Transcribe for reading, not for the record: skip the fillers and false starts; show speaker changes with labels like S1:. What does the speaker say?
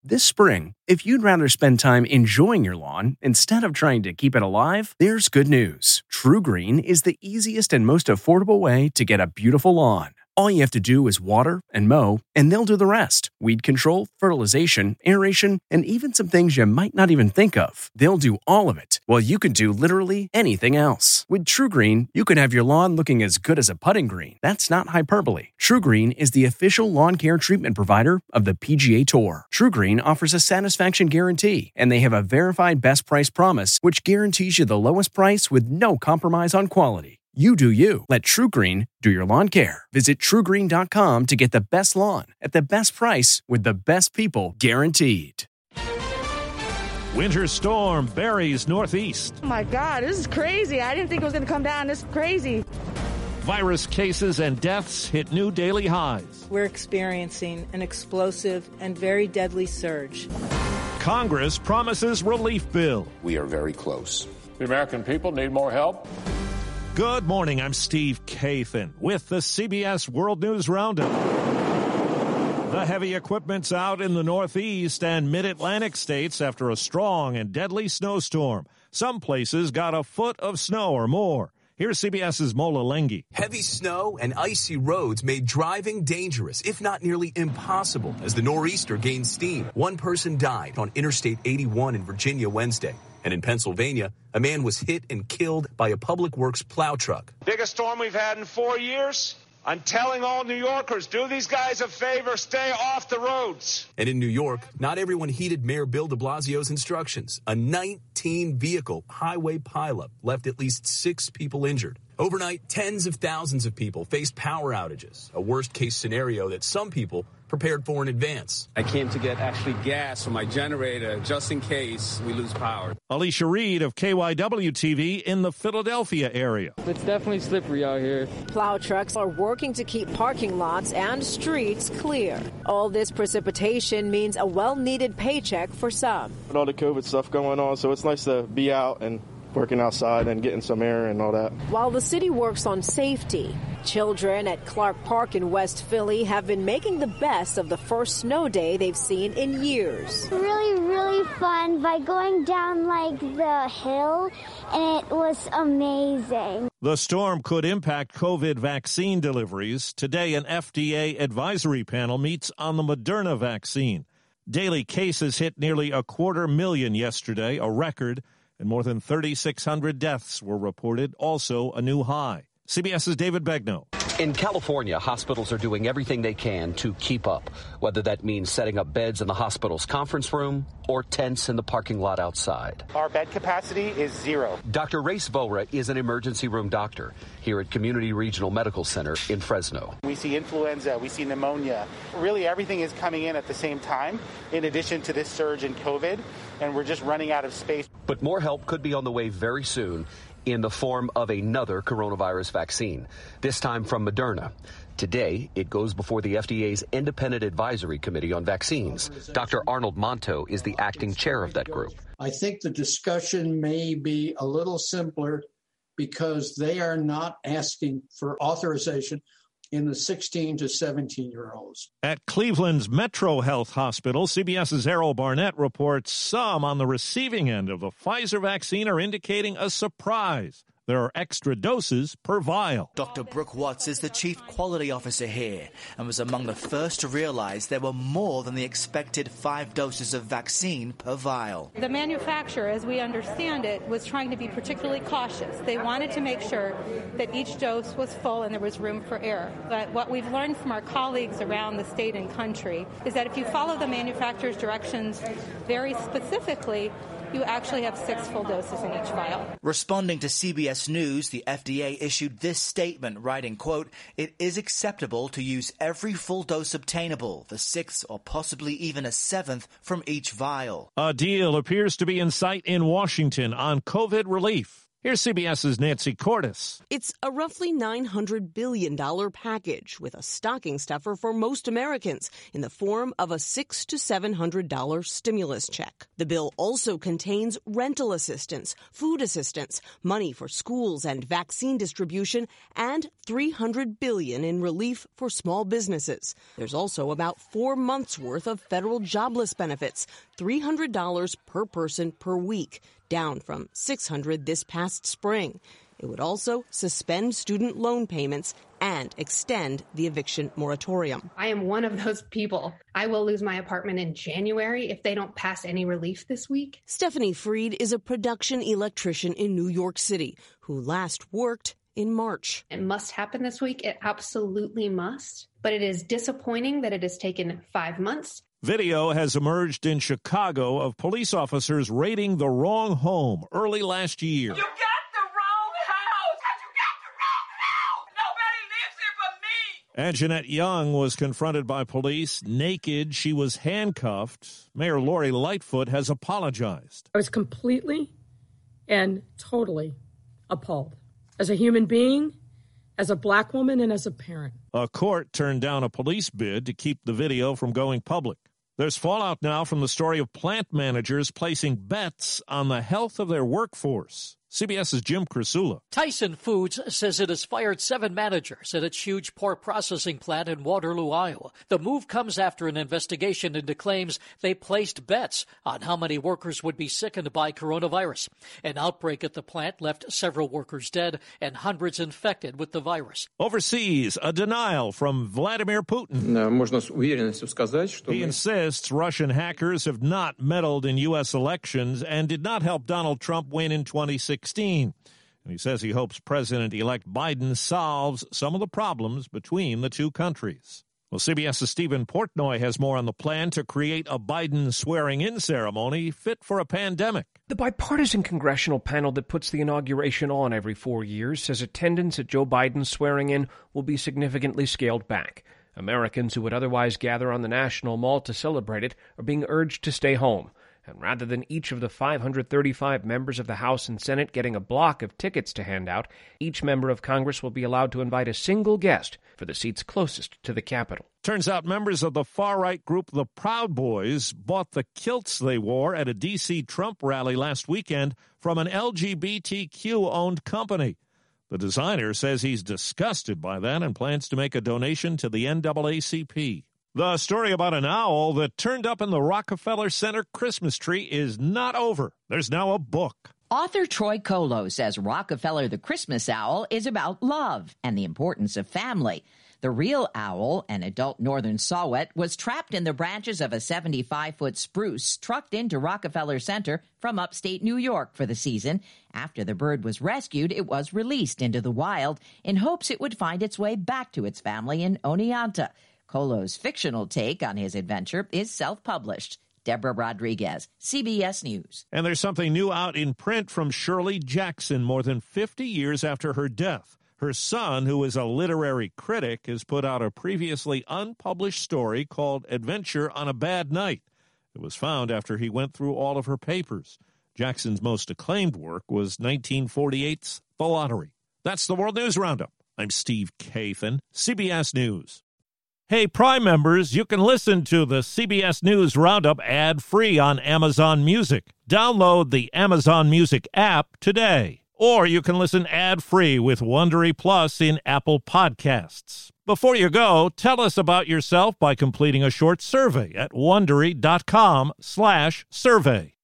S1: This spring, if you'd rather spend time enjoying your lawn instead of trying to keep it alive, there's good news. TruGreen is the easiest and most affordable way to get a beautiful lawn. All you have to do is water and mow, and they'll do the rest. Weed control, fertilization, aeration, and even some things you might not even think of. They'll do all of it, while you can do literally anything else. With TruGreen, you can have your lawn looking as good as a putting green. That's not hyperbole. TruGreen is the official lawn care treatment provider of the PGA Tour. TruGreen offers a satisfaction guarantee, and they have a verified best price promise, which guarantees you the lowest price with no compromise on quality. You do you. Let TruGreen do your lawn care. Visit TruGreen.com to get the best lawn at the best price with the best people guaranteed.
S2: Winter storm buries Northeast.
S3: Oh my God, this is crazy. I didn't think it was going to come down this crazy.
S2: Virus cases and deaths hit new daily highs.
S4: We're experiencing an explosive and very deadly surge.
S2: Congress promises relief bill.
S5: We are very close.
S6: The American people need more help.
S2: Good morning, I'm Steve Kathan with the CBS World News Roundup. The heavy equipment's out in the Northeast and Mid-Atlantic states after a strong and deadly snowstorm. Some places got a foot of snow or more. Here's CBS's Mola Lengi.
S7: Heavy snow and icy roads made driving dangerous, if not nearly impossible, as the nor'easter gained steam. One person died on Interstate 81 in Virginia Wednesday. And in Pennsylvania, a man was hit and killed by a public works plow truck.
S8: Biggest storm we've had in 4 years. I'm telling all New Yorkers, do these guys a favor, stay off the roads.
S7: And in New York, not everyone heeded Mayor Bill de Blasio's instructions. A 19-vehicle highway pileup left at least 6 people injured. Overnight, tens of thousands of people faced power outages, a worst-case scenario that some people prepared for in advance.
S9: I came to get actually gas for my generator just in case we lose power.
S2: Alicia Reed of KYW-TV in the Philadelphia area.
S10: It's definitely slippery out here.
S11: Plow trucks are working to keep parking lots and streets clear. All this precipitation means a well-needed paycheck for some.
S12: With all the COVID stuff going on, so it's nice to be out and working outside and getting some air and all that.
S11: While the city works on safety, children at Clark Park in West Philly have been making the best of the first snow day they've seen in years.
S13: Really fun by going down like the hill, and it was amazing.
S2: The storm could impact COVID vaccine deliveries. Today, an FDA advisory panel meets on the Moderna vaccine. Daily cases hit nearly 250,000 yesterday, a record, and more than 3,600 deaths were reported, also a new high. CBS's David Begnaud.
S14: In California, hospitals are doing everything they can to keep up, whether that means setting up beds in the hospital's conference room or tents in the parking lot outside.
S15: Our bed capacity is 0.
S14: Dr. Race Vora is an emergency room doctor here at Community Regional Medical Center in Fresno.
S15: We see influenza, we see pneumonia. Really everything is coming in at the same time, in addition to this surge in COVID, and we're just running out of space.
S14: But more help could be on the way very soon in the form of another coronavirus vaccine, this time from Moderna. Today, it goes before the FDA's Independent Advisory Committee on Vaccines. Dr. Arnold Monto is the acting chair of that group.
S16: I think the discussion may be a little simpler because they are not asking for authorization in the 16 to 17-year-olds.
S2: At Cleveland's Metro Health Hospital, CBS's Errol Barnett reports some on the receiving end of the Pfizer vaccine are indicating a surprise. There are extra doses per vial.
S17: Dr. Brooke Watts is the chief quality officer here and was among the first to realize there were more than the expected 5 doses of vaccine per vial.
S18: The manufacturer, as we understand it, was trying to be particularly cautious. They wanted to make sure that each dose was full and there was room for error. But what we've learned from our colleagues around the state and country is that if you follow the manufacturer's directions very specifically, you actually have 6 full doses in each vial.
S17: Responding to CBS News, the FDA issued this statement, writing, quote, "It is acceptable to use every full dose obtainable, the 6th or possibly even a 7th from each vial."
S2: A deal appears to be in sight in Washington on COVID relief. Here's CBS's Nancy Cordes.
S5: It's a roughly $900 billion package with a stocking stuffer for most Americans in the form of a $600 to $700 stimulus check. The bill also contains rental assistance, food assistance, money for schools and vaccine distribution, and $300 billion in relief for small businesses. There's also about 4 months' worth of federal jobless benefits, $300 per person per week, down from $600 this past spring. It would also suspend student loan payments and extend the eviction moratorium.
S19: I am one of those people. I will lose my apartment in January if they don't pass any relief this week.
S5: Stephanie Freed is a production electrician in New York City who last worked in March.
S19: It must happen this week. It absolutely must. But it is disappointing that it has taken 5 months.
S2: Video has emerged in Chicago of police officers raiding the wrong home early last year.
S20: You got the wrong house! You got the wrong house! Nobody lives here but me!
S2: And Jeanette Young was confronted by police naked. She was handcuffed. Mayor Lori Lightfoot has apologized.
S21: I was completely and totally appalled. As a human being, as a black woman, and as a parent.
S2: A court turned down a police bid to keep the video from going public. There's fallout now from the story of plant managers placing bets on the health of their workforce. CBS's Jim Krasula.
S22: Tyson Foods says it has fired 7 managers at its huge pork processing plant in Waterloo, Iowa. The move comes after an investigation into claims they placed bets on how many workers would be sickened by coronavirus. An outbreak at the plant left several workers dead and hundreds infected with the virus.
S2: Overseas, a denial from Vladimir Putin. He insists Russian hackers have not meddled in U.S. elections and did not help Donald Trump win in 2016. And he says he hopes President-elect Biden solves some of the problems between the two countries. Well, CBS's Stephen Portnoy has more on the plan to create a Biden swearing-in ceremony fit for a pandemic.
S23: The bipartisan congressional panel that puts the inauguration on every 4 years says attendance at Joe Biden's swearing-in will be significantly scaled back. Americans who would otherwise gather on the National Mall to celebrate it are being urged to stay home. And rather than each of the 535 members of the House and Senate getting a block of tickets to hand out, each member of Congress will be allowed to invite a single guest for the seats closest to the Capitol.
S2: Turns out members of the far-right group the Proud Boys bought the kilts they wore at a D.C. Trump rally last weekend from an LGBTQ-owned company. The designer says he's disgusted by that and plans to make a donation to the NAACP. The story about an owl that turned up in the Rockefeller Center Christmas tree is not over. There's now a book.
S24: Author Troy Kolo says Rockefeller the Christmas Owl is about love and the importance of family. The real owl, an adult northern saw-whet, was trapped in the branches of a 75-foot spruce trucked into Rockefeller Center from upstate New York for the season. After the bird was rescued, it was released into the wild in hopes it would find its way back to its family in Oneonta. Kolo's fictional take on his adventure is self-published. Deborah Rodriguez, CBS News.
S2: And there's something new out in print from Shirley Jackson more than 50 years after her death. Her son, who is a literary critic, has put out a previously unpublished story called Adventure on a Bad Night. It was found after he went through all of her papers. Jackson's most acclaimed work was 1948's The Lottery. That's the World News Roundup. I'm Steve Kathan, CBS News. Hey, Prime members, you can listen to the CBS News Roundup ad-free on Amazon Music. Download the Amazon Music app today. Or you can listen ad-free with Wondery Plus in Apple Podcasts. Before you go, tell us about yourself by completing a short survey at Wondery.com/survey.